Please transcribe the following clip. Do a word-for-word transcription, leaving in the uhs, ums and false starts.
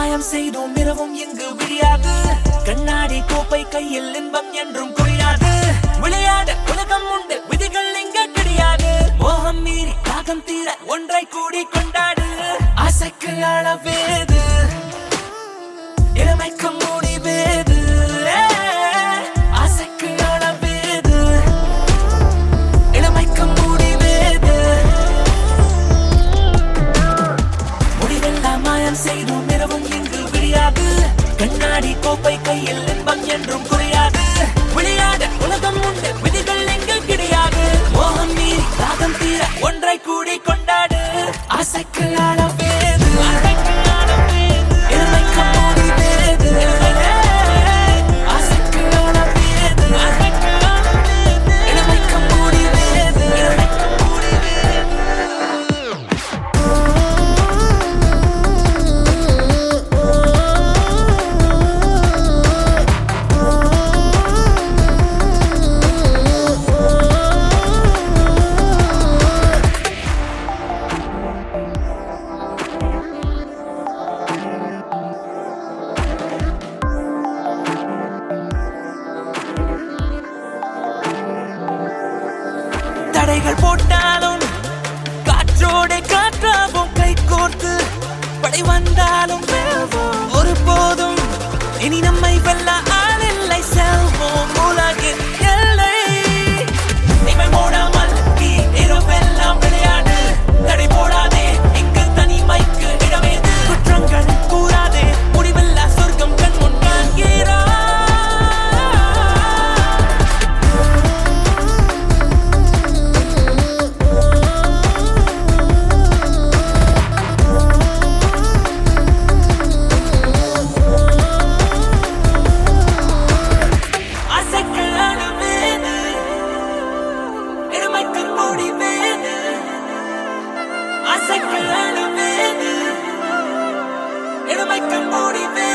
மாயம் செய்தோம் இரவும் இங்கு விடியாது. கண்ணாடி கோப்பை கையில் இன்பம் என்றும் குறையாது. விளையாட உலகம் உண்டு, விதிகள் இங்க கிடையாது. மோகம் மீறி தாகம் தீர ஒன்றை கூடி கொண்டாடு. ஆசைக்கு அளவேது, இளமைக்கு முடிவேது. ஆசைக்கு அளவேது, இளமைக்கு முடிவேது. முடிவெல்லாம் மாயம் செய்தோம் இரவும் இங்கு விடியாது. கண்ணாடி கோப்பை கையில் இன்பம் என்றும் குறையாது. விளையாட உலகம் உண்டு, விதிகள் இங்கு கிடையாது. மோகம் மீறி தாகம் தீர ஒன்றை கூடி கொண்டாடு. ஆசைக்கு அளவேது, இளமைக்கு முடிவேது. ஆசைக்கு அளவேது, இளமைக்கு முடிவேது. தடைகள் போட்டாலும் காற்றோட காற்றாவும் கை கோர்த்து படை வந்தாலும் வெல்வோம். ஒருபோதும் இனி நம்மை வெல்ல ஆளில்லை. செல்வோம் உலகின் எல்லை. இவை மூடாமல் நீ இரவெல்லாம் விளையாடு. தடை போடாதே, இங்கு தனிமைக்கு இடமேது. குற்றங்கள் கூறாதே, முடிவில்லா சொர்க்கம் கண் முன் காண்கிறாய். It'll make them motivate.